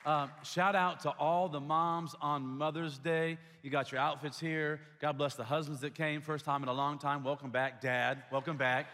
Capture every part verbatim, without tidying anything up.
Um, shout out to all the moms on Mother's Day. You got your outfits here. God bless the husbands that came. First time in a long time. Welcome back, Dad. Welcome back.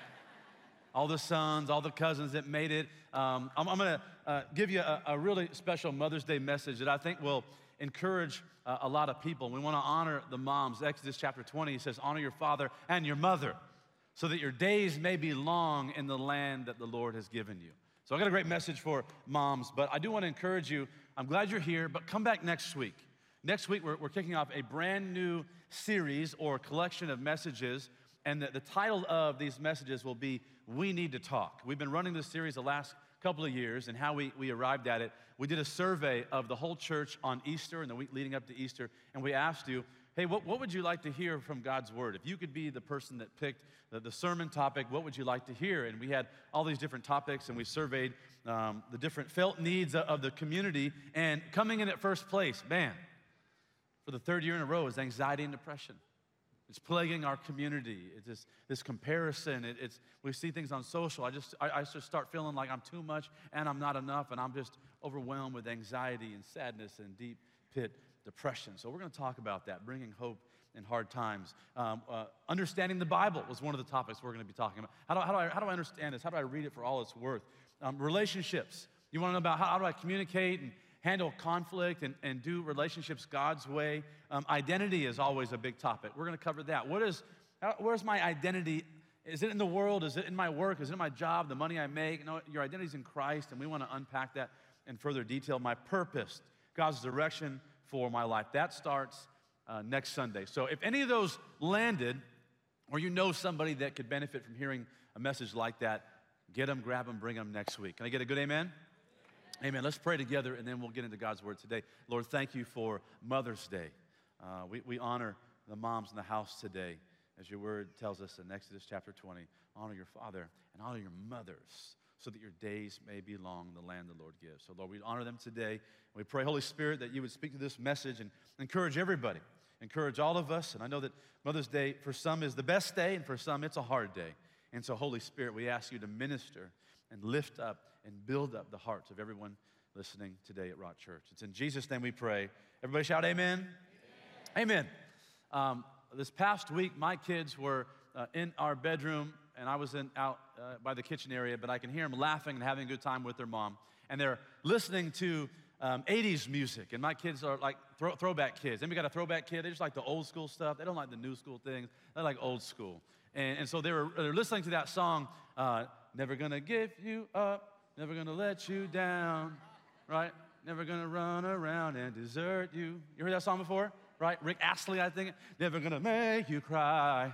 All the sons, all the cousins that made it. Um, I'm, I'm going to uh, give you a, a really special Mother's Day message that I think will encourage uh, a lot of people. We want to honor the moms. Exodus chapter twenty says, honor your father and your mother so that your days may be long in the land that the Lord has given you. So I got a great message for moms, but I do want to encourage you. I'm glad you're here, but come back next week. Next week, we're, we're kicking off a brand new series or collection of messages, and the, the title of these messages will be, We Need to Talk. We've been running this series the last couple of years, and how we, we arrived at it. We did a survey of the whole church on Easter and the week leading up to Easter, and we asked you, hey, what, what would you like to hear from God's Word? If you could be the person that picked the, the sermon topic, what would you like to hear? And we had all these different topics, and we surveyed um, the different felt needs of, of the community. And coming in at first place, man, for the third year in a row, is anxiety and depression. It's plaguing our community. It's this, this comparison. It, it's we see things on social. I just I, I just start feeling like I'm too much and I'm not enough, and I'm just overwhelmed with anxiety and sadness and deep pit depression. So we're going to talk about that, bringing hope in hard times. Um, uh, understanding the Bible was one of the topics we're going to be talking about. How do, how do I how do I understand this? How do I read it for all it's worth? Um, relationships. You want to know about how, how do I communicate and handle conflict and, and do relationships God's way. Um, identity is always a big topic. We're going to cover that. What is, how, where's my identity? Is it in the world? Is it in my work? Is it in my job, the money I make? No, your identity is in Christ, and we want to unpack that in further detail. My purpose, God's direction for my life. That starts uh, next Sunday. So if any of those landed, or you know somebody that could benefit from hearing a message like that, get them, grab them, bring them next week. Can I get a good amen? Amen. Let's pray together, and then we'll get into God's Word today. Lord, thank you for Mother's Day. Uh, we, we honor the moms in the house today. As your Word tells us in Exodus chapter twenty, honor your father and honor your mothers so that your days may be long in the land the Lord gives. So, Lord, we honor them today. And we pray, Holy Spirit, that you would speak to this message and encourage everybody, encourage all of us. And I know that Mother's Day for some is the best day, and for some it's a hard day. And so, Holy Spirit, we ask you to minister and lift up and build up the hearts of everyone listening today at Rock Church. It's in Jesus' name we pray. Everybody shout amen. Amen. amen. Um, this past week, my kids were uh, in our bedroom, and I was in out uh, by the kitchen area, but I can hear them laughing and having a good time with their mom. And they're listening to um, eighties music, and my kids are like throw, throwback kids. Anybody got a throwback kid? They just like the old school stuff. They don't like the new school things. They like old school. And, and so they were, they were listening to that song, uh, Never Gonna Give You Up. Never gonna let you down, right? Never gonna run around and desert you. You heard that song before, right? Rick Astley, I think. Never gonna make you cry.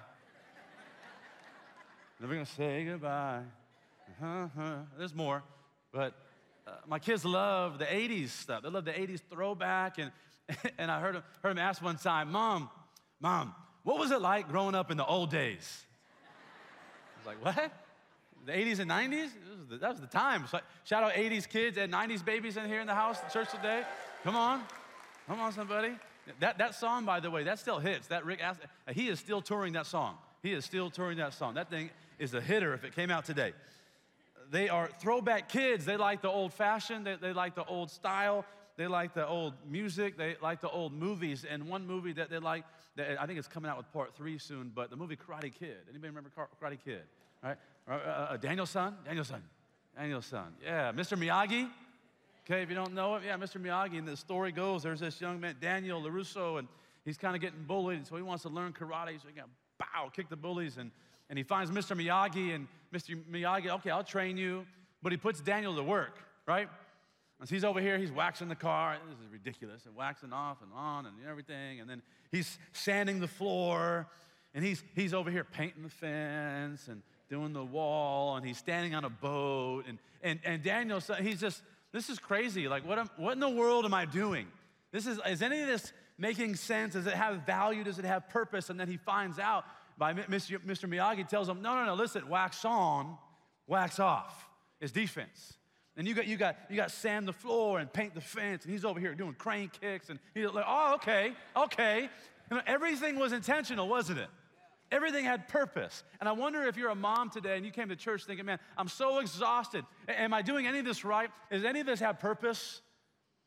Never gonna say goodbye. Uh-huh. There's more, but uh, my kids love the eighties stuff. They love the eighties throwback, and and I heard them, heard them ask one time, Mom, Mom, what was it like growing up in the old days? I was like, what? The eighties and nineties? Was the, that was the time. So shout out eighties kids and nineties babies in here in the house, the church today. Come on. Come on, somebody. That, that song, by the way, that still hits. That Rick Astley, he is still touring that song. He is still touring that song. That thing is a hitter if it came out today. They are throwback kids. They like the old fashioned. They, they like the old style. They like the old music. They like the old movies. And one movie that they like, that I think it's coming out with part three soon, but the movie Karate Kid. Anybody remember Karate Kid? Right? Uh, uh, Daniel-san? Daniel-san. Daniel-san. Yeah, Mister Miyagi. Okay, if you don't know him, yeah, Mister Miyagi. And the story goes, there's this young man, Daniel LaRusso, and he's kind of getting bullied, and so he wants to learn karate. So he got bow, kick the bullies, and, and he finds Mister Miyagi, and Mister Miyagi, okay, I'll train you. But he puts Daniel to work, right? And so he's over here, he's waxing the car. This is ridiculous. And waxing off and on and everything. And then he's sanding the floor, and he's he's over here painting the fence and doing the wall, and he's standing on a boat, and and and Daniel, he's just, this is crazy. Like, what am, what in the world am I doing? This is, is any of this making sense? Does it have value? Does it have purpose? And then he finds out by Mister Mister Miyagi tells him, no, no, no, listen, wax on, wax off is defense. And you got you got you got sand the floor and paint the fence, and he's over here doing crane kicks, and he's like, oh, okay, okay. You know, everything was intentional, wasn't it? Everything had purpose. And I wonder if you're a mom today and you came to church thinking, man, I'm so exhausted. Am I doing any of this right? Does any of this have purpose?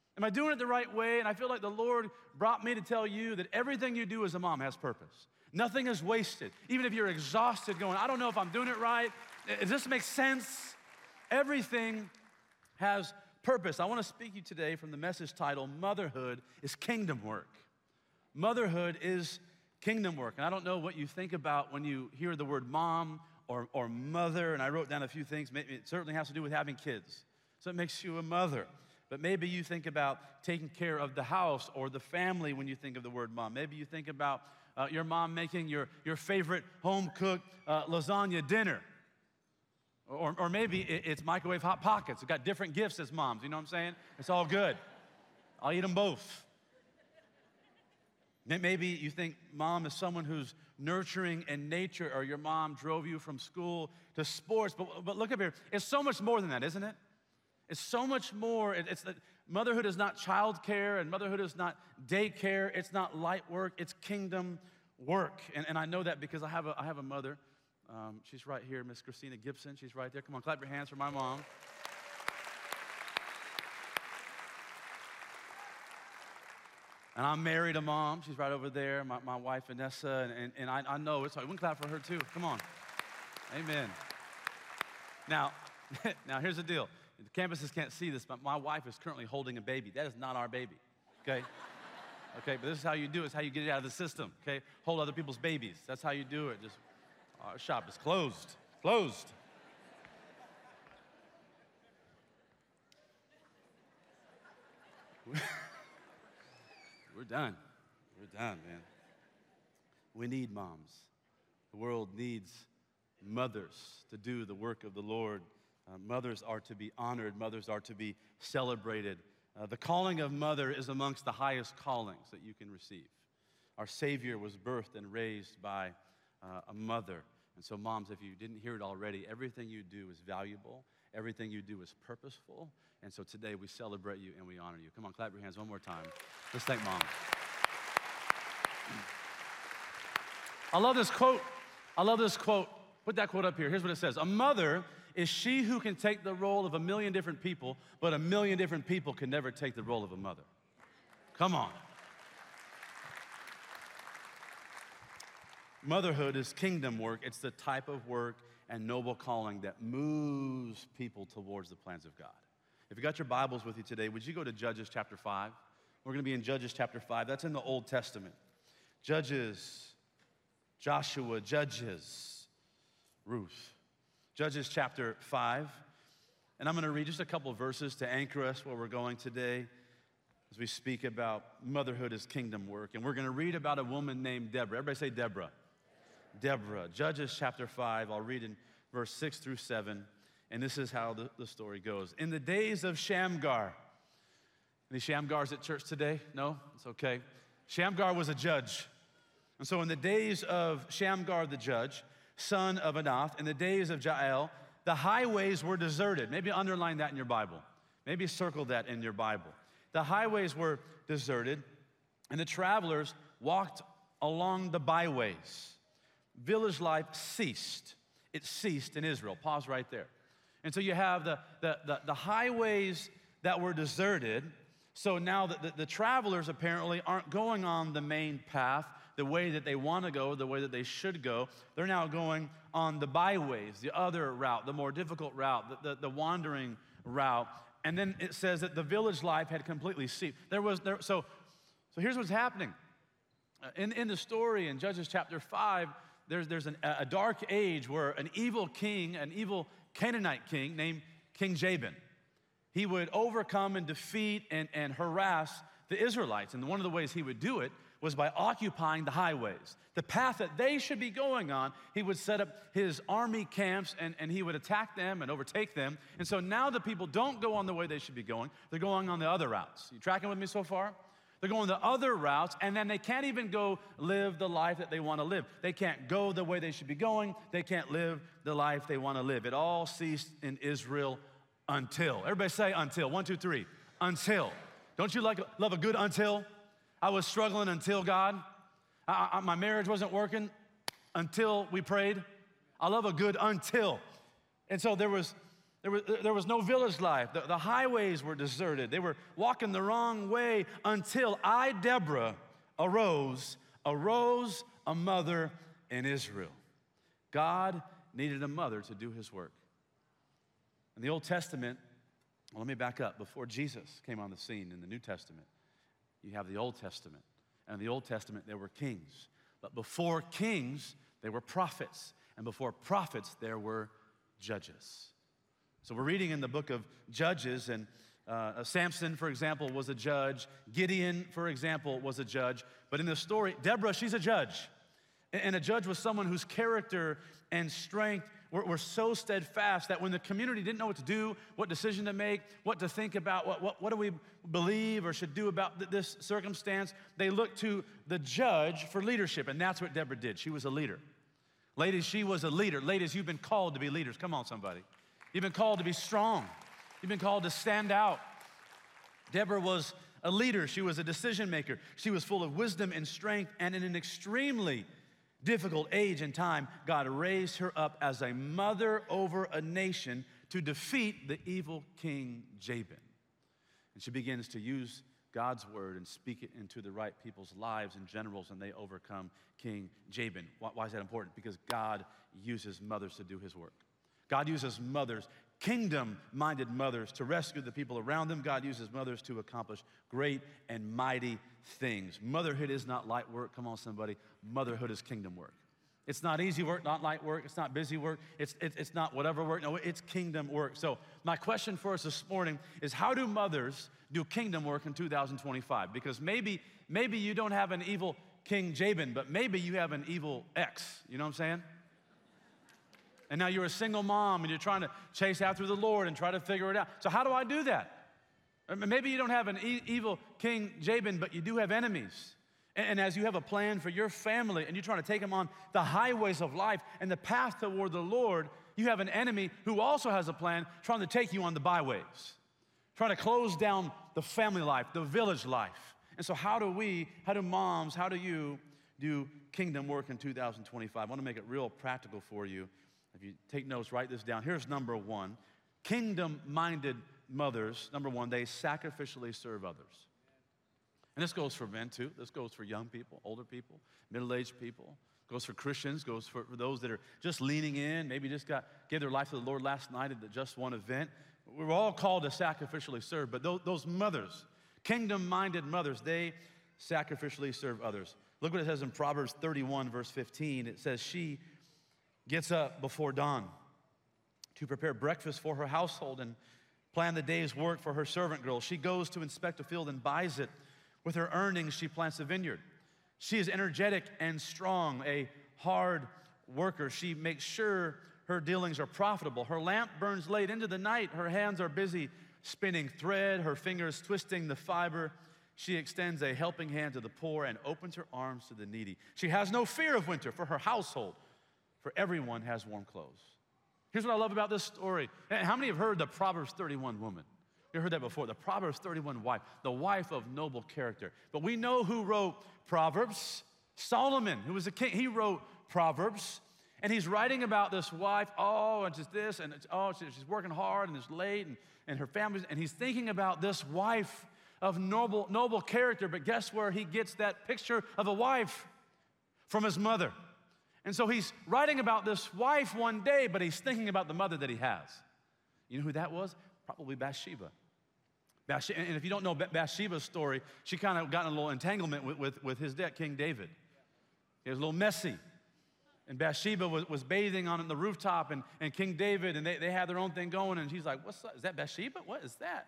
Am I doing it the right way? And I feel like the Lord brought me to tell you that everything you do as a mom has purpose. Nothing is wasted. Even if you're exhausted going, I don't know if I'm doing it right. Does this make sense? Everything has purpose. I want to speak to you today from the message title, Motherhood is Kingdom Work. Motherhood is kingdom work. And I don't know what you think about when you hear the word mom or, or mother, and I wrote down a few things. Maybe it certainly has to do with having kids. So it makes you a mother. But maybe you think about taking care of the house or the family when you think of the word mom. Maybe you think about uh, your mom making your, your favorite home-cooked uh, lasagna dinner. Or, or maybe it, it's microwave Hot Pockets. We've got different gifts as moms, you know what I'm saying? It's all good. I'll eat them both. Maybe you think mom is someone who's nurturing in nature, or your mom drove you from school to sports. But, but look up here. It's so much more than that, isn't it? It's so much more. It, it's that motherhood is not childcare, and motherhood is not daycare. It's not light work. It's kingdom work. And, and I know that because I have a, I have a mother. Um, she's right here, Miss Christina Gibson. She's right there. Come on, clap your hands for my mom. And I'm married to mom. She's right over there, my, my wife, Vanessa. And, and, and I, I know it's hard. We can clap for her, too. Come on. Amen. Now, now, here's the deal. The campuses can't see this, but my wife is currently holding a baby. That is not our baby, okay? Okay, but this is how you do it. It's how you get it out of the system, okay? Hold other people's babies. That's how you do it. Just, our shop is closed. Closed. We're done. We're done, man. We need moms. The world needs mothers to do the work of the Lord. Uh, mothers are to be honored. Mothers are to be celebrated. Uh, the calling of mother is amongst the highest callings that you can receive. Our Savior was birthed and raised by uh, a mother. And so, moms, if you didn't hear it already, everything you do is valuable. Everything you do is purposeful. And so today we celebrate you and we honor you. Come on, clap your hands one more time. Let's thank mom. I love this quote. I love this quote. Put that quote up here. Here's what it says. A mother is she who can take the role of a million different people, but a million different people can never take the role of a mother. Come on. Motherhood is kingdom work. It's the type of work and noble calling that moves people towards the plans of God. If you got your Bibles with you today, would you go to Judges chapter five? We're going to be in Judges chapter five. That's in the Old Testament. Judges, Joshua, Judges, Ruth. Judges chapter five. And I'm going to read just a couple of verses to anchor us where we're going today as we speak about motherhood as kingdom work. And we're going to read about a woman named Deborah. Everybody say Deborah. Deborah. Judges chapter five. I'll read in verse six through seven. And this is how the, the story goes. In the days of Shamgar. Any Shamgars at church today? No? It's okay. Shamgar was a judge. And so in the days of Shamgar the judge, son of Anath, in the days of Jael, the highways were deserted. Maybe underline that in your Bible. Maybe circle that in your Bible. The highways were deserted, and the travelers walked along the byways. Village life ceased. It ceased in Israel. Pause right there. And so you have the, the, the, the highways that were deserted. So now the, the, the travelers apparently aren't going on the main path, the way that they want to go, the way that they should go. They're now going on the byways, the other route, the more difficult route, the, the, the wandering route. And then it says that the village life had completely ceased. There was there, so, so here's what's happening. In, in the story in Judges chapter five, there's, there's an, a dark age where an evil king, an evil Canaanite king named King Jabin, he would overcome and defeat and, and harass the Israelites. And one of the ways he would do it was by occupying the highways. The path that they should be going on, he would set up his army camps and, and he would attack them and overtake them. And so now the people don't go on the way they should be going. They're going on the other routes. You tracking with me so far? They're going the other routes, and then they can't even go live the life that they want to live. They can't go the way they should be going. They can't live the life they want to live. It all ceased in Israel until. Everybody say until. One, two, three. Until. Don't you like love a good until? I was struggling until God. I, I, my marriage wasn't working until we prayed. I love a good until. And so there was There was, there was no village life. The, the highways were deserted. They were walking the wrong way until I, Deborah, arose, arose a mother in Israel. God needed a mother to do his work. In the Old Testament, well, let me back up. Before Jesus came on the scene in the New Testament, you have the Old Testament. And in the Old Testament, there were kings. But before kings, there were prophets. And before prophets, there were judges. So we're reading in the book of Judges, and uh, Samson, for example, was a judge. Gideon, for example, was a judge. But in this story, Deborah, she's a judge. And a judge was someone whose character and strength were, were so steadfast that when the community didn't know what to do, what decision to make, what to think about, what, what, what do we believe or should do about th- this circumstance, they looked to the judge for leadership, and that's what Deborah did. She was a leader. Ladies, she was a leader. Ladies, you've been called to be leaders. Come on, somebody. You've been called to be strong. You've been called to stand out. Deborah was a leader. She was a decision maker. She was full of wisdom and strength, and in an extremely difficult age and time, God raised her up as a mother over a nation to defeat the evil king Jabin. And she begins to use God's word and speak it into the right people's lives and generals, and they overcome King Jabin. Why, why is that important? Because God uses mothers to do his work. God uses mothers, kingdom-minded mothers, to rescue the people around them. God uses mothers to accomplish great and mighty things. Motherhood is not light work. Come on, somebody. Motherhood is kingdom work. It's not easy work, not light work. It's not busy work. It's, it, it's not whatever work. No, it's kingdom work. So my question for us this morning is, how do mothers do kingdom work in two thousand twenty-five? Because maybe, maybe you don't have an evil King Jabin, but maybe you have an evil ex. You know what I'm saying? And now you're a single mom and you're trying to chase after the Lord and try to figure it out. So how do I do that? Maybe you don't have an e- evil King Jabin, but you do have enemies. And, and as you have a plan for your family and you're trying to take them on the highways of life and the path toward the Lord, you have an enemy who also has a plan trying to take you on the byways, trying to close down the family life, the village life. And so how do we, how do moms, how do you do kingdom work in two thousand twenty-five? I want to make it real practical for you. If you take notes, write this down. Here's number one. Kingdom-minded mothers, number one, they sacrificially serve others. And this goes for men too. This goes for young people, older people, middle-aged people. It goes for Christians, goes for, for those that are just leaning in, maybe just got gave their life to the Lord last night at the Just One event. We're all called to sacrificially serve, but those, those mothers, kingdom-minded mothers, they sacrificially serve others. Look what it says in Proverbs thirty-one, verse fifteen. It says, she gets up before dawn to prepare breakfast for her household and plan the day's work for her servant girls. She goes to inspect a field and buys it. With her earnings, she plants a vineyard. She is energetic and strong, a hard worker. She makes sure her dealings are profitable. Her lamp burns late into the night. Her hands are busy spinning thread, her fingers twisting the fiber. She extends a helping hand to the poor and opens her arms to the needy. She has no fear of winter for her household, for everyone has warm clothes. Here's what I love about this story. How many have heard the Proverbs thirty-one woman? You heard that before, the Proverbs thirty-one wife, the wife of noble character. But we know who wrote Proverbs. Solomon, who was a king, he wrote Proverbs. And he's writing about this wife, oh, and just this, and it's, oh, she's working hard, and it's late, and, and her family, and he's thinking about this wife of noble, noble character. But guess where he gets that picture of a wife? From his mother. And so he's writing about this wife one day, but he's thinking about the mother that he has. You know who that was? Probably Bathsheba. Bathsheba, and if you don't know Bathsheba's story, she kind of got in a little entanglement with, with, with his dad, King David. It was a little messy. And Bathsheba was, was bathing on the rooftop, and, and King David, and they, they had their own thing going, and he's like, what's that? Is that Bathsheba? What is that?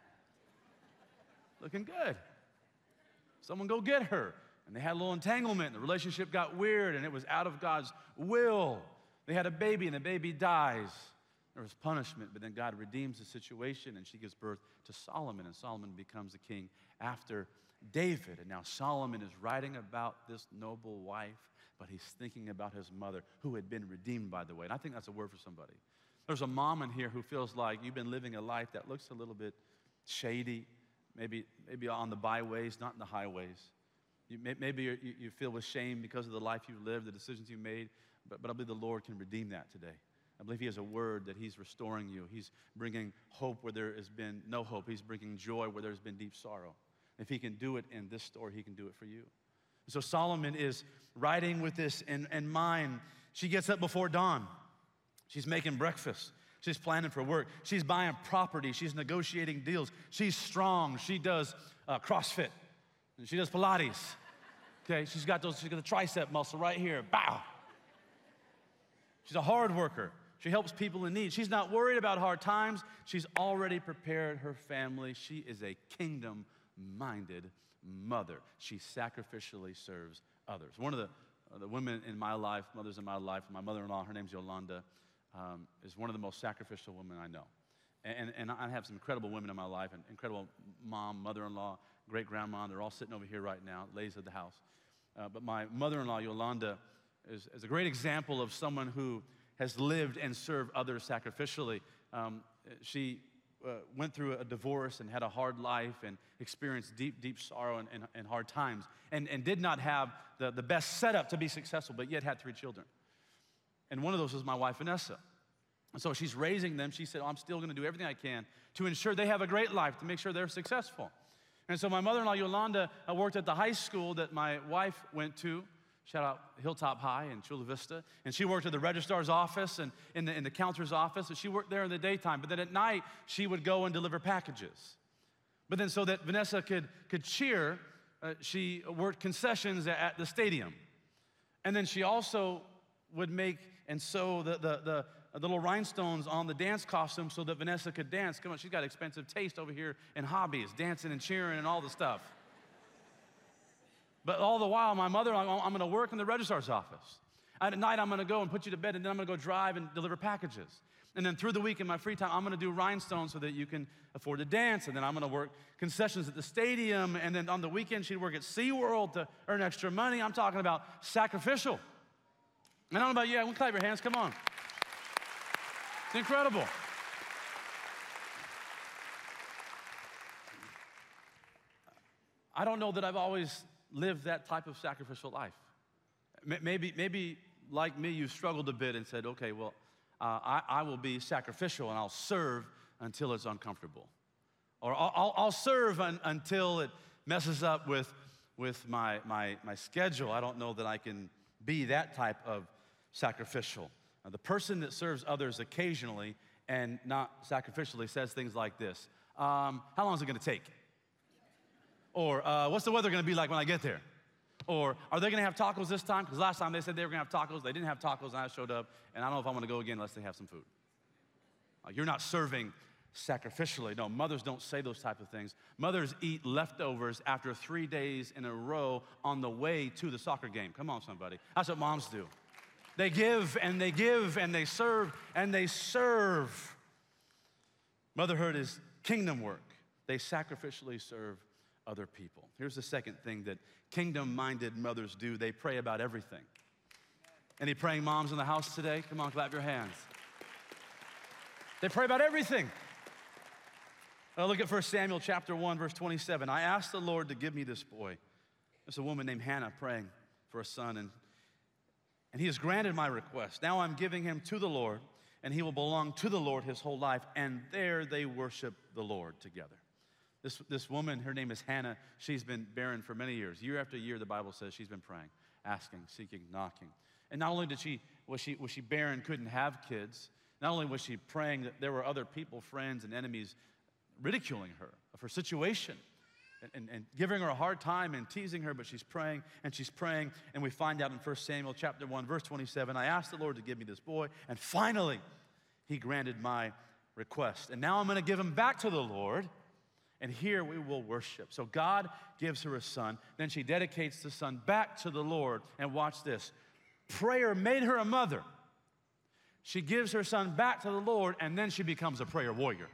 Looking good. Someone go get her. And they had a little entanglement. The relationship got weird, and it was out of God's will. They had a baby, and the baby dies. There was punishment, but then God redeems the situation, and she gives birth to Solomon, and Solomon becomes the king after David. And now Solomon is writing about this noble wife, but he's thinking about his mother, who had been redeemed, by the way. And I think that's a word for somebody. There's a mom in here who feels like you've been living a life that looks a little bit shady, maybe, maybe on the byways, not in the highways. You, maybe you, you feel with shame because of the life you've lived, the decisions you made, but, but I believe the Lord can redeem that today. I believe he has a word that he's restoring you. He's bringing hope where there has been no hope. He's bringing joy where there's been deep sorrow. If he can do it in this story, he can do it for you. So Solomon is writing with this in, in mind. She gets up before dawn. She's making breakfast. She's planning for work. She's buying property. She's negotiating deals. She's strong. She does uh, CrossFit. And she does Pilates. Okay, she's got those, she's got the tricep muscle right here. Bow. She's a hard worker. She helps people in need. She's not worried about hard times. She's already prepared her family. She is a kingdom-minded mother. She sacrificially serves others. One of the, uh, the women in my life, mothers in my life, my mother-in-law, her name's Yolanda, um, is one of the most sacrificial women I know. And, and I have some incredible women in my life, an incredible mom, mother-in-law, great-grandma. They're all sitting over here right now, ladies of the house. Uh, but my mother-in-law, Yolanda, is, is a great example of someone who has lived and served others sacrificially. Um, she uh, went through a divorce and had a hard life and experienced deep, deep sorrow and, and, and hard times and, and did not have the, the best setup to be successful, but yet had three children. And one of those was my wife, Vanessa. And so she's raising them. She said, oh, I'm still going to do everything I can to ensure they have a great life, to make sure they're successful. And so my mother-in-law, Yolanda, uh, worked at the high school that my wife went to. Shout out Hilltop High in Chula Vista. And she worked at the registrar's office and in the, in the counselor's office. And she worked there in the daytime. But then at night, she would go and deliver packages. But then so that Vanessa could, could cheer, uh, she worked concessions at, at the stadium. And then she also would make and sew the, the, the, the little rhinestones on the dance costume so that Vanessa could dance. Come on, she's got expensive taste over here in hobbies, dancing and cheering and all the stuff. But all the while, my mother, I'm, I'm going to work in the registrar's office. And at night, I'm going to go and put you to bed, and then I'm going to go drive and deliver packages. And then through the week in my free time, I'm going to do rhinestones so that you can afford to dance. And then I'm going to work concessions at the stadium. And then on the weekend, she'd work at SeaWorld to earn extra money. I'm talking about sacrificial. And I don't know about you. Yeah, we'll clap your hands. Come on. It's incredible. I don't know that I've always lived that type of sacrificial life. Maybe, maybe like me, you struggled a bit and said, okay, well, uh, I, I will be sacrificial and I'll serve until it's uncomfortable. Or I'll, I'll serve un, until it messes up with, with my, my, my schedule. I don't know that I can be that type of sacrificial. Uh, the person that serves others occasionally and not sacrificially says things like this. Um, how long is it going to take? Or uh, what's the weather going to be like when I get there? Or are they going to have tacos this time? Because last time they said they were going to have tacos. They didn't have tacos, and I showed up, and I don't know if I'm going to go again unless they have some food. Uh, you're not serving sacrificially. No, mothers don't say those type of things. Mothers eat leftovers after three days in a row on the way to the soccer game. Come on, somebody. That's what moms do. They give, and they give, and they serve, and they serve. Motherhood is kingdom work. They sacrificially serve other people. Here's the second thing that kingdom-minded mothers do. They pray about everything. Any praying moms in the house today? Come on, clap your hands. They pray about everything. Now look at First Samuel chapter one, verse twenty-seven. I asked the Lord to give me this boy. There's a woman named Hannah praying for a son, and, and he has granted my request. Now I'm giving him to the Lord, and he will belong to the Lord his whole life, and there they worship the Lord together. This, this woman, her name is Hannah. She's been barren for many years. Year after year, the Bible says she's been praying, asking, seeking, knocking. And not only did she, was she, was she barren, couldn't have kids, not only was she praying that there were other people, friends and enemies ridiculing her of her situation and, and, and giving her a hard time and teasing her, but she's praying and she's praying. And we find out in First Samuel chapter one, verse twenty-seven, I asked the Lord to give me this boy, and finally he granted my request. And now I'm going to give him back to the Lord, and here we will worship. So God gives her a son. Then she dedicates the son back to the Lord. And watch this. Prayer made her a mother. She gives her son back to the Lord, and then she becomes a prayer warrior.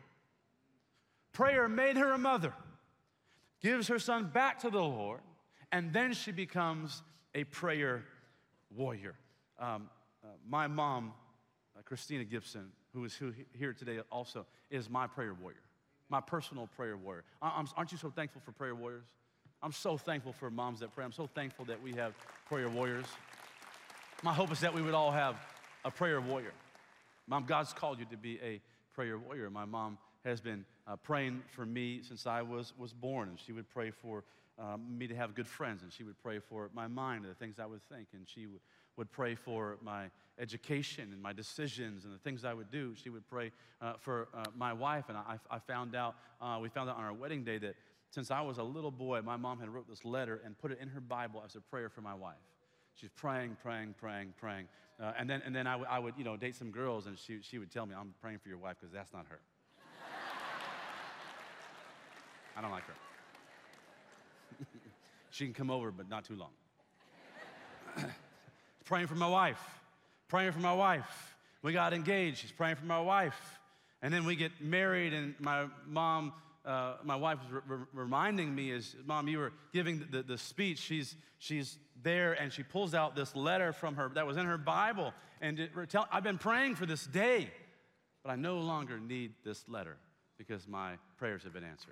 Prayer made her a mother. Gives her son back to the Lord, and then she becomes a prayer warrior. Um, uh, my mom, uh, Christina Gibson, who is who here today also, is my prayer warrior. My personal prayer warrior. I'm, aren't you so thankful for prayer warriors? I'm so thankful for moms that pray. I'm so thankful that we have prayer warriors. My hope is that we would all have a prayer warrior. Mom, God's called you to be a prayer warrior. My mom has been uh, praying for me since I was, was born, and she would pray for um, me to have good friends, and she would pray for my mind and the things I would think, and she would, would pray for my education and my decisions and the things I would do. She would pray uh, for uh, my wife, and I, I found out, uh, we found out on our wedding day that since I was a little boy, my mom had wrote this letter and put it in her Bible as a prayer for my wife. She's praying, praying, praying, praying. Uh, and then, and then I, w- I would, you know, date some girls, and she, she would tell me, I'm praying for your wife because that's not her. I don't like her. She can come over, but not too long. Praying for my wife. Praying for my wife. We got engaged. She's praying for my wife. And then we get married, and my mom, uh, my wife was re- re- reminding me, is, Mom, you were giving the, the, the speech. She's, she's there, and she pulls out this letter from her that was in her Bible. And it, tell, I've been praying for this day, but I no longer need this letter because my prayers have been answered.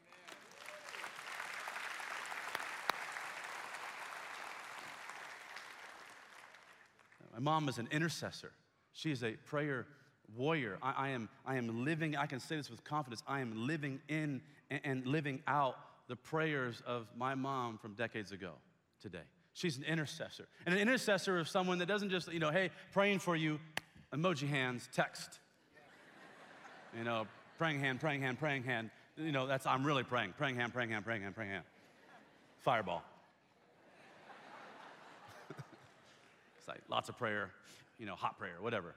My mom is an intercessor. She is a prayer warrior. I, I, am, I am living, I can say this with confidence, I am living in and, and living out the prayers of my mom from decades ago today. She's an intercessor. And an intercessor is someone that doesn't just, you know, hey, praying for you, emoji hands, text. You know, praying hand, praying hand, praying hand. You know, that's, I'm really praying. Praying hand, praying hand, praying hand, praying hand. Fireball. It's like lots of prayer, you know, hot prayer, whatever.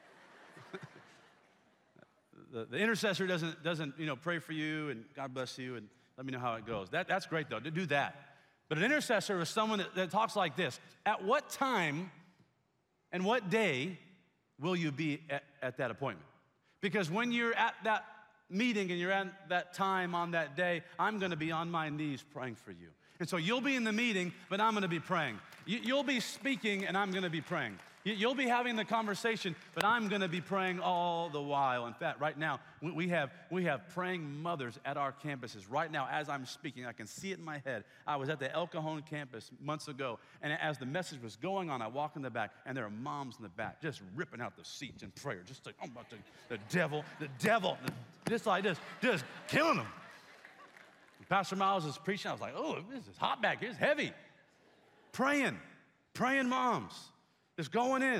the, the intercessor doesn't, doesn't, you know, pray for you and God bless you and let me know how it goes. That, that's great, though, to do that. But an intercessor is someone that, that talks like this. At what time and what day will you be at, at that appointment? Because when you're at that meeting and you're at that time on that day, I'm going to be on my knees praying for you. And so you'll be in the meeting, but I'm going to be praying. You'll be speaking, and I'm going to be praying. You'll be having the conversation, but I'm going to be praying all the while. In fact, right now, we have, we have praying mothers at our campuses. Right now, as I'm speaking, I can see it in my head. I was at the El Cajon campus months ago, and as the message was going on, I walk in the back, and there are moms in the back just ripping out the seats in prayer, just like, oh, about to, the devil, the devil, just like this, just killing them. Pastor Miles is preaching. I was like, oh, this is hot back here. It's heavy. Praying. Praying moms. Just going in.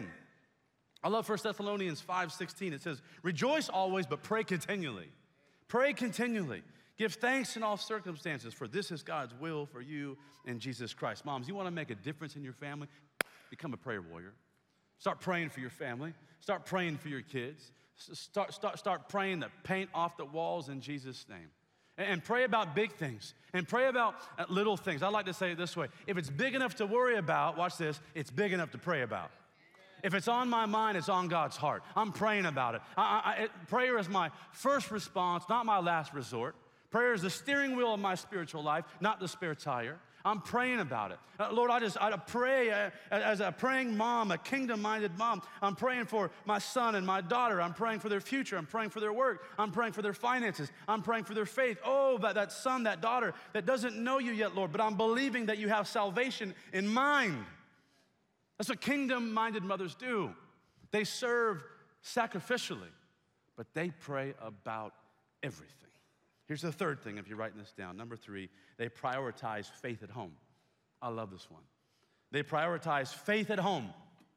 I love First Thessalonians five sixteen. It says, rejoice always, but pray continually. Pray continually. Give thanks in all circumstances, for this is God's will for you in Jesus Christ. Moms, you want to make a difference in your family? Become a prayer warrior. Start praying for your family. Start praying for your kids. Start, start, start praying to paint off the walls in Jesus' name. And pray about big things. And pray about little things. I like to say it this way. If it's big enough to worry about, watch this, it's big enough to pray about. If it's on my mind, it's on God's heart. I'm praying about it. I, I, it. Prayer is my first response, not my last resort. Prayer is the steering wheel of my spiritual life, not the spare tire. I'm praying about it. Uh, Lord, I just, I pray uh, as a praying mom, a kingdom-minded mom. I'm praying for my son and my daughter. I'm praying for their future. I'm praying for their work. I'm praying for their finances. I'm praying for their faith. Oh, that, that son, that daughter that doesn't know you yet, Lord, but I'm believing that you have salvation in mind. That's what kingdom-minded mothers do. They serve sacrificially, but they pray about everything. Here's the third thing, if you're writing this down. Number three, they prioritize faith at home. I love this one. They prioritize faith at home.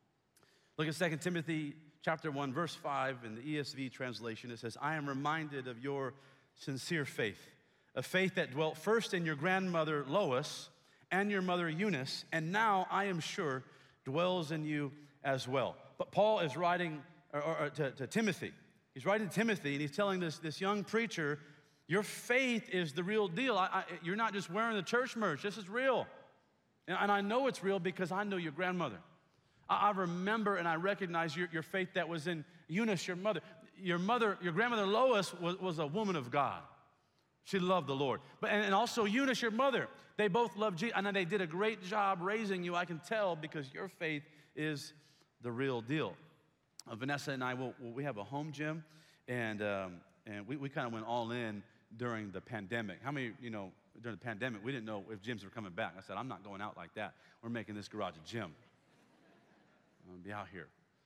Look at Second Timothy chapter one, verse five in the E S V translation. It says, I am reminded of your sincere faith, a faith that dwelt first in your grandmother Lois and your mother Eunice, and now I am sure dwells in you as well. But Paul is writing or, or, to, to Timothy. He's writing to Timothy, and he's telling this, this young preacher, your faith is the real deal. I, I, you're not just wearing the church merch. This is real. And, and I know it's real because I know your grandmother. I, I remember and I recognize your, your faith that was in Eunice, your mother. Your mother, your grandmother Lois was, was a woman of God. She loved the Lord. But and, and also Eunice, your mother, they both loved Jesus. And they did a great job raising you, I can tell, because your faith is the real deal. Uh, Vanessa and I, will we have a home gym, and, um, and we, we kind of went all in during the pandemic. How many, you know, during the pandemic, we didn't know if gyms were coming back. I said, I'm not going out like that. We're making this garage a gym. I'm going to be out here.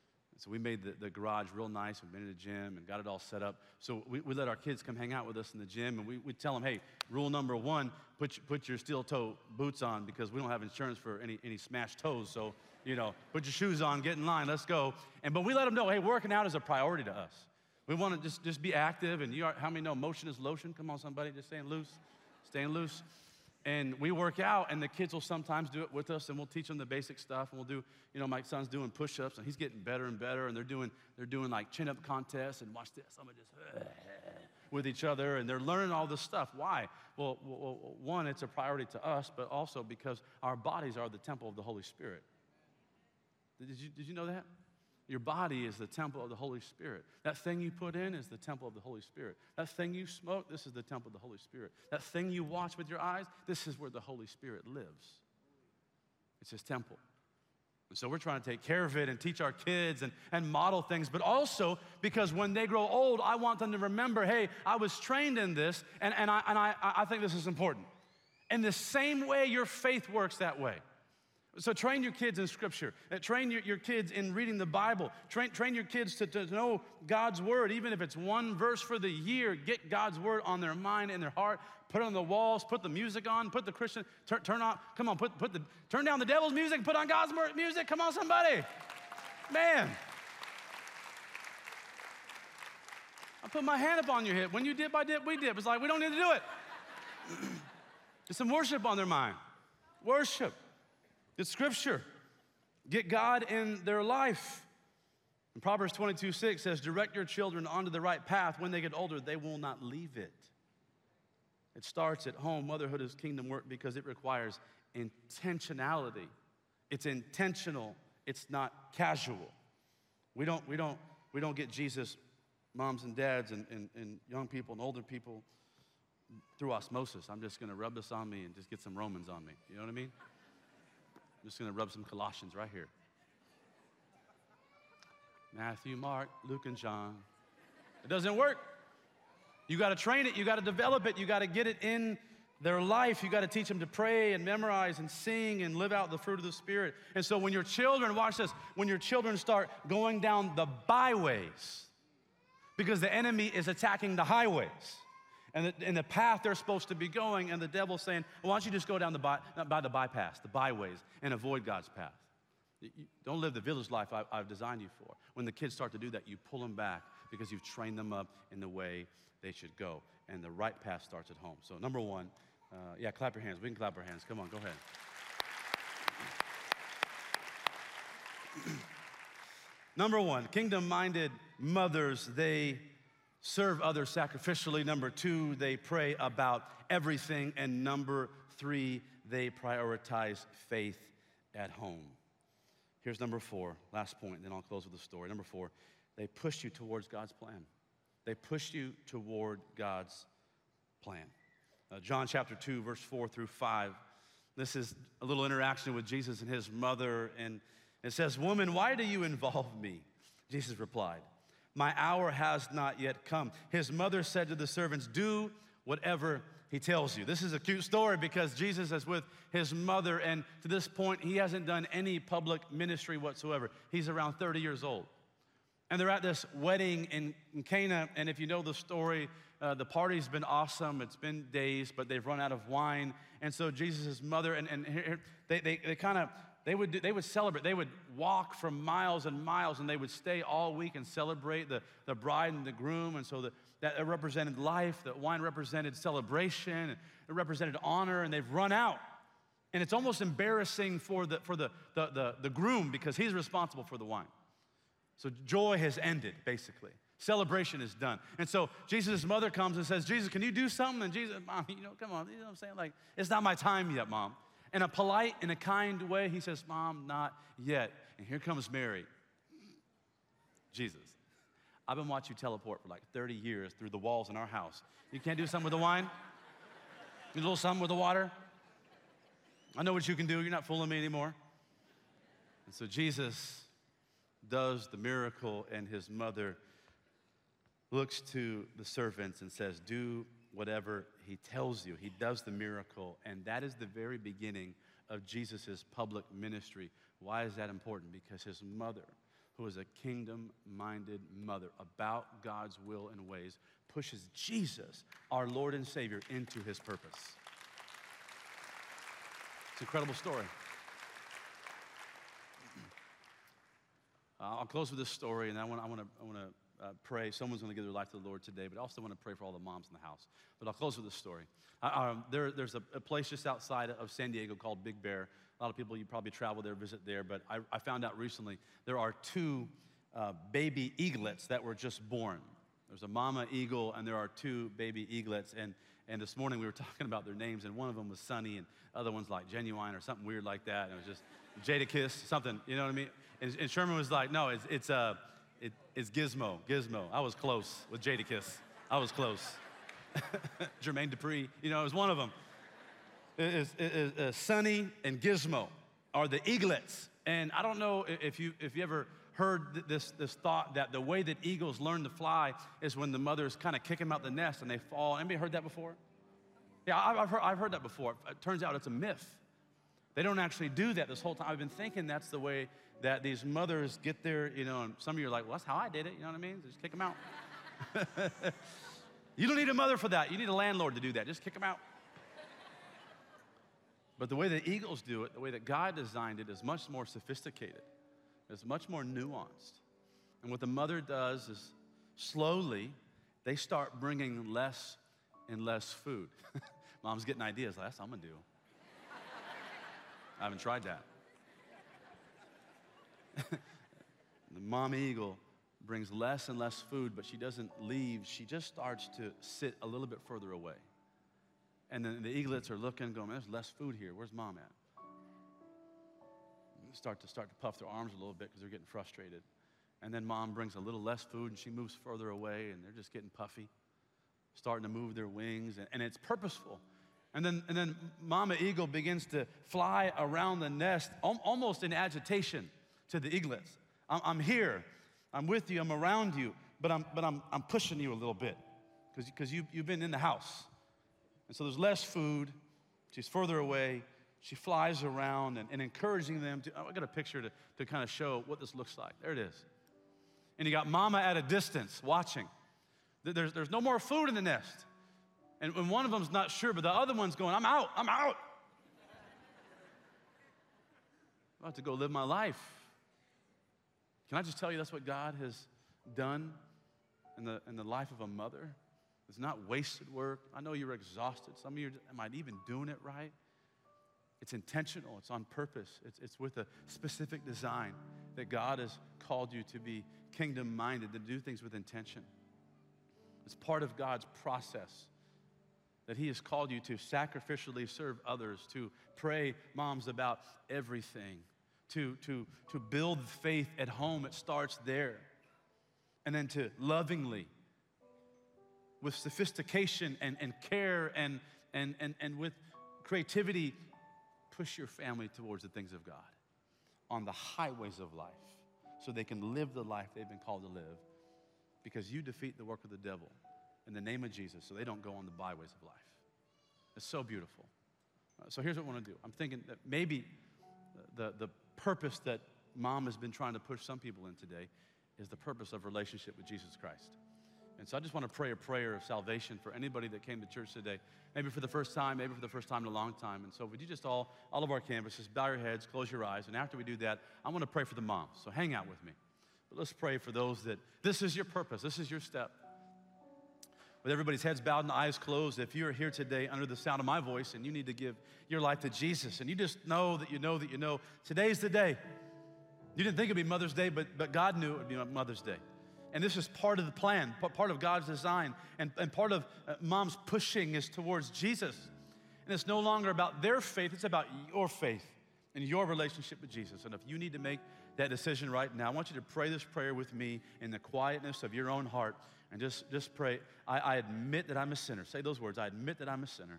So we made the, the garage real nice. We made it a gym and got it all set up. So we, we let our kids come hang out with us in the gym, and we we tell them, hey, rule number one, put your, put your steel toe boots on because we don't have insurance for any, any smashed toes. So, you know, put your shoes on, get in line, let's go. And but we let them know, hey, working out is a priority to us. We want to just, just be active, and you are, how many know motion is lotion? Come on, somebody, just staying loose, staying loose. And we work out, and the kids will sometimes do it with us, and we'll teach them the basic stuff, and we'll do, you know, my son's doing push-ups, and he's getting better and better, and they're doing, they're doing like chin-up contests, and watch this, I'm gonna just, with each other, and they're learning all this stuff. Why? Well, well, one, it's a priority to us, but also because our bodies are the temple of the Holy Spirit. Did you, did you know that? Your body is the temple of the Holy Spirit. That thing you put in is the temple of the Holy Spirit. That thing you smoke, this is the temple of the Holy Spirit. That thing you watch with your eyes, this is where the Holy Spirit lives. It's his temple. And so we're trying to take care of it and teach our kids and, and model things, but also because when they grow old, I want them to remember, hey, I was trained in this, and, and, I, and I, I think this is important. In the same way your faith works that way. So train your kids in Scripture. Train your, your kids in reading the Bible. Train, train your kids to, to know God's Word, even if it's one verse for the year. Get God's Word on their mind and their heart. Put it on the walls. Put the music on. Put the Christian, turn, turn on, come on, put, put the, turn down the devil's music. Put on God's music. Come on, somebody. Man. I put my hand up on your hip. When you dip, I dip, we dip. It's like we don't need to do it. There's some worship on their mind. Worship. It's Scripture. Get God in their life. And Proverbs twenty-two six says, direct your children onto the right path. When they get older, they will not leave it. It starts at home. Motherhood is kingdom work because it requires intentionality. It's intentional. It's not casual. We don't, we don't, we don't get Jesus, moms and dads and, and, and young people and older people through osmosis. I'm just going to rub this on me and just get some Romans on me. You know what I mean? I'm just going to rub some Colossians right here. Matthew, Mark, Luke, and John. It doesn't work. You got to train it. You got to develop it. You got to get it in their life. You got to teach them to pray and memorize and sing and live out the fruit of the Spirit. And so when your children, watch this, when your children start going down the byways, because the enemy is attacking the highways, and the, and the path they're supposed to be going, and the devil's saying, well, why don't you just go down the by, not by the bypass, the byways, and avoid God's path. You, you don't live the village life I, I've designed you for. When the kids start to do that, you pull them back because you've trained them up in the way they should go. And the right path starts at home. So number one, uh, yeah, clap your hands. We can clap our hands. Come on, go ahead. Number one, kingdom-minded mothers, they serve others sacrificially. Number two, they pray about everything. And number three, they prioritize faith at home. Here's number four, last point, then I'll close with a story. Number four, they push you towards God's plan. They push you toward God's plan. Uh, John chapter two, verse four through five. This is a little interaction with Jesus and his mother. And it says, woman, why do you involve me? Jesus replied, my hour has not yet come. His mother said to the servants, do whatever he tells you. This is a cute story because Jesus is with his mother, and to this point, he hasn't done any public ministry whatsoever. He's around thirty years old. And they're at this wedding in, in Cana, and if you know the story, uh, the party's been awesome. It's been days, but they've run out of wine. And so Jesus' mother, and, and here, they, they, they kind of, They would, do, they would celebrate. They would walk from miles and miles, and they would stay all week and celebrate the, the bride and the groom. And so the, that represented life. The wine represented celebration. It represented honor, and they've run out. And it's almost embarrassing for the, for the, the, the, the groom because he's responsible for the wine. So joy has ended, basically. Celebration is done. And so Jesus' mother comes and says, Jesus, can you do something? And Jesus, Mom, you know, come on. You know what I'm saying? Like, it's not my time yet, Mom. In a polite, in a kind way, he says, Mom, not yet. And here comes Mary. Jesus, I've been watching you teleport for like thirty years through the walls in our house. You can't do something with the wine? You do a little something with the water? I know what you can do. You're not fooling me anymore. And so Jesus does the miracle, and his mother looks to the servants and says, do whatever he tells you. He does the miracle, and that is the very beginning of Jesus' public ministry. Why is that important? Because his mother who is a kingdom-minded mother about God's will and ways, pushes Jesus, our Lord and Savior, into his purpose. It's an incredible story. Uh, I'll close with this story, and I want, I want to, I want to uh, pray. Someone's going to give their life to the Lord today, but I also want to pray for all the moms in the house. But I'll close with this story. Uh, um, there, there's a, a place just outside of San Diego called Big Bear. A lot of people, you probably travel there, visit there, but I, I found out recently there are two uh, baby eaglets that were just born. There's a mama eagle, and there are two baby eaglets, and, and this morning we were talking about their names, and one of them was Sunny, and the other one's like Genuine or something weird like that, and it was just Jadakiss, something, you know what I mean? And, and Sherman was like, no, it's, it's, uh, it, it's Gizmo, Gizmo. I was close with Jadakiss. I was close. Jermaine Dupri, you know, it was one of them. It is, it is, uh, Sunny and Gizmo are the eaglets. And I don't know if you, if you ever heard this, this thought that the way that eagles learn to fly is when the mothers kind of kick them out the nest and they fall. Anybody heard that before? Yeah, I've heard, I've heard that before. It turns out it's a myth. They don't actually do that this whole time. I've been thinking that's the way that these mothers get there, you know, and some of you are like, well, that's how I did it, you know what I mean? Just kick them out. You don't need a mother for that. You need a landlord to do that. Just kick them out. But the way that eagles do it, the way that God designed it, is much more sophisticated. It's much more nuanced. And what the mother does is slowly, they start bringing less and less food. Mom's getting ideas. That's what I'm going to do. I haven't tried that. The mom eagle brings less and less food, but she doesn't leave. She just starts to sit a little bit further away. And then the eaglets are looking, going, there's less food here. Where's mom at? And start to start to puff their arms a little bit because they're getting frustrated. And then mom brings a little less food, and she moves further away, and they're just getting puffy, starting to move their wings, and, and it's purposeful. And then, and then mama eagle begins to fly around the nest, al- almost in agitation to the eaglets. I'm, I'm here. I'm with you. I'm around you. But I'm, but I'm, I'm pushing you a little bit because you, you've been in the house. And so there's less food. She's further away. She flies around and, and encouraging them to, oh, I got a picture to, to kind of show what this looks like. There it is. And you got mama at a distance watching. There's, there's no more food in the nest. And, and one of them's not sure, but the other one's going, I'm out, I'm out. I'm about to go live my life. Can I just tell you that's what God has done in the, in the life of a mother? It's not wasted work. I know you're exhausted. Some of you are, am I even doing it right? It's intentional. It's on purpose. It's, it's with a specific design that God has called you to be kingdom-minded, to do things with intention. It's part of God's process that he has called you to sacrificially serve others, to pray, moms, about everything, to, to, to build faith at home. It starts there. And then to lovingly, with sophistication and, and care and, and, and, and with creativity, push your family towards the things of God on the highways of life so they can live the life they've been called to live, because you defeat the work of the devil in the name of Jesus so they don't go on the byways of life. It's so beautiful. Uh, so here's what I want to do. I'm thinking that maybe the, the purpose that mom has been trying to push some people in today is the purpose of relationship with Jesus Christ. And so I just want to pray a prayer of salvation for anybody that came to church today, maybe for the first time, maybe for the first time in a long time. And so would you just all, all of our campuses, bow your heads, close your eyes, and after we do that, I want to pray for the moms. So hang out with me. But let's pray for those that this is your purpose, this is your step. With everybody's heads bowed and eyes closed, if you're here today under the sound of my voice and you need to give your life to Jesus, and you just know that you know that you know, today's the day. You didn't think it'd be Mother's Day, but, but God knew it would be Mother's Day. And this is part of the plan, part of God's design, and, and part of uh, mom's pushing is towards Jesus. And it's no longer about their faith, it's about your faith and your relationship with Jesus. And if you need to make that decision right now, I want you to pray this prayer with me in the quietness of your own heart. And just, just pray, I, I admit that I'm a sinner. Say those words, I admit that I'm a sinner.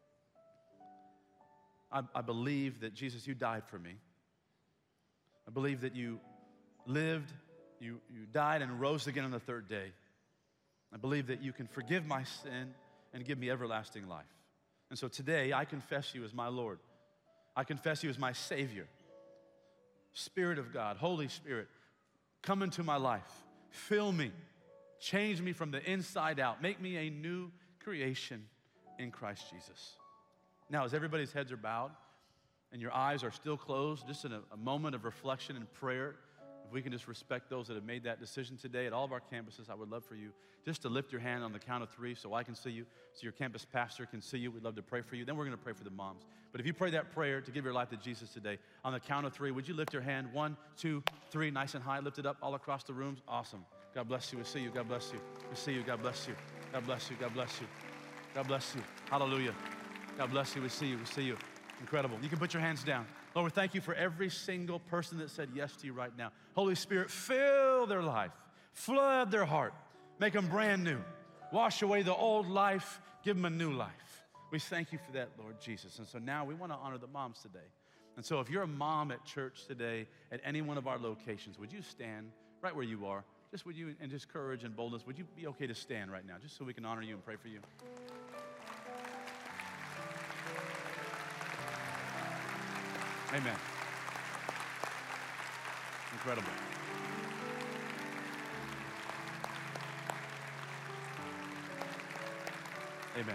I, I believe that, Jesus, you died for me. I believe that you lived, you, you died and rose again on the third day. I believe that you can forgive my sin and give me everlasting life. And so today, I confess you as my Lord. I confess you as my Savior. Spirit of God, Holy Spirit, Come into my life. Fill me. Change me from the inside out. Make me a new creation in Christ Jesus. Now, as everybody's heads are bowed and your eyes are still closed, just in a, a moment of reflection and prayer, if we can just respect those that have made that decision today at all of our campuses, I would love for you just to lift your hand on the count of three so I can see you, so your campus pastor can see you. We'd love to pray for you. Then we're going to pray for the moms. But if you pray that prayer to give your life to Jesus today, on the count of three, would you lift your hand? One, two, three, nice and high. Lift it up all across the rooms. Awesome. God bless you. We see you. God bless you. We see you. God bless you. God bless you. God bless you. God bless you. Hallelujah. God bless you. We see you. We see you. Incredible. You can put your hands down. Lord, we thank you for every single person that said yes to you right now. Holy Spirit, fill their life. Flood their heart. Make them brand new. Wash away the old life. Give them a new life. We thank you for that, Lord Jesus. And so now we want to honor the moms today. And so if you're a mom at church today, at any one of our locations, would you stand right where you are? Just would you, and just courage and boldness, would you be okay to stand right now, just so we can honor you and pray for you? Amen. Incredible. Amen.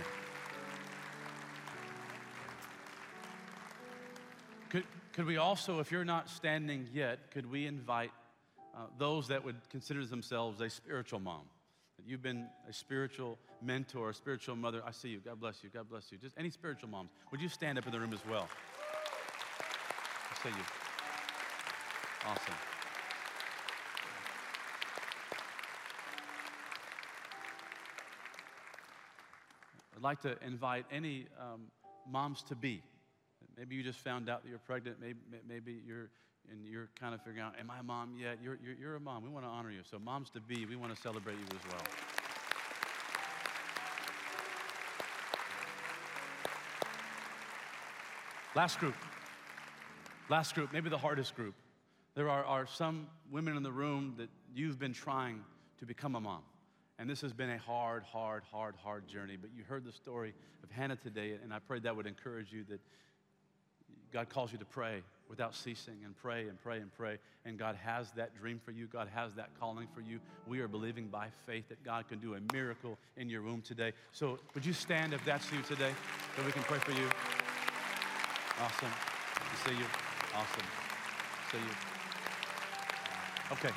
Could, could we also, if you're not standing yet, could we invite uh, those that would consider themselves a spiritual mom? That you've been a spiritual mentor, a spiritual mother. I see you. God bless you. God bless you. Just any spiritual moms. Would you stand up in the room as well? I see you. Awesome. I'd like to invite any um, moms to be. Maybe you just found out that you're pregnant. Maybe, maybe you're and you're kind of figuring out, am I a mom yet? You're, you're, you're a mom. We want to honor you. So moms to be, we want to celebrate you as well. Last group. Last group, maybe the hardest group. There are, are some women in the room that you've been trying to become a mom. And this has been a hard, hard, hard, hard journey. But you heard the story of Hannah today, and I prayed that would encourage you that God calls you to pray without ceasing and pray and pray and pray. And God has that dream for you. God has that calling for you. We are believing by faith that God can do a miracle in your womb today. So would you stand if that's you today, so we can pray for you? Awesome. To see you. Awesome. See you. Okay.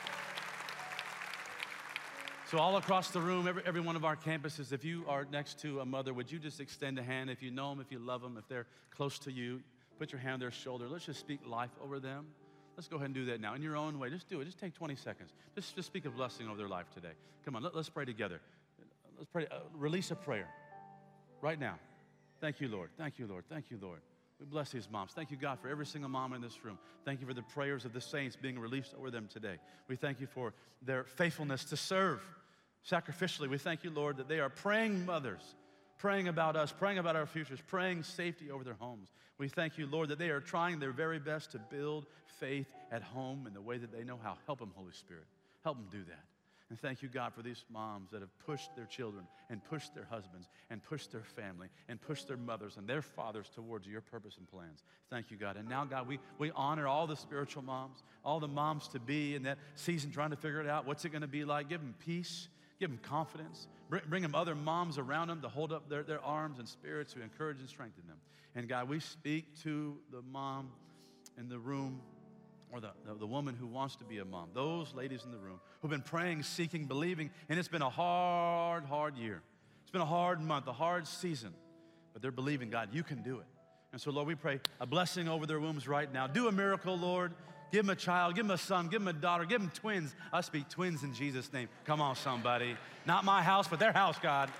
So all across the room, every, every one of our campuses, if you are next to a mother, would you just extend a hand? If you know them, if you love them, if they're close to you, put your hand on their shoulder. Let's just speak life over them. Let's go ahead and do that now in your own way. Just do it. Just take twenty seconds. Just, just speak a blessing over their life today. Come on, let, let's pray together. Let's pray. Uh, release a prayer right now. Thank you, Lord. Thank you, Lord. Thank you, Lord. We bless these moms. Thank you, God, for every single mom in this room. Thank you for the prayers of the saints being released over them today. We thank you for their faithfulness to serve sacrificially. We thank you, Lord, that they are praying mothers, praying about us, praying about our futures, praying safety over their homes. We thank you, Lord, that they are trying their very best to build faith at home in the way that they know how. Help them, Holy Spirit. Help them do that. And thank you, God, for these moms that have pushed their children and pushed their husbands and pushed their family and pushed their mothers and their fathers towards your purpose and plans. Thank you, God. And now, God, we, we honor all the spiritual moms, all the moms to be in that season trying to figure it out. What's it going to be like? Give them peace. Give them confidence. Bring, bring them other moms around them to hold up their, their arms and spirits to encourage and strengthen them. And, God, we speak to the mom in the room, or the, the, the woman who wants to be a mom, those ladies in the room who've been praying, seeking, believing, and it's been a hard, hard year. It's been a hard month, a hard season, but they're believing, God, you can do it. And so, Lord, we pray a blessing over their wombs right now. Do a miracle, Lord. Give them a child, give them a son, give them a daughter, give them twins. I speak twins in Jesus' name. Come on, somebody. Not my house, but their house, God.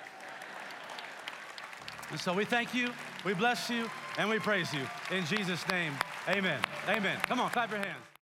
And so we thank you, we bless you, and we praise you. In Jesus' name, amen. Amen. Come on, clap your hands.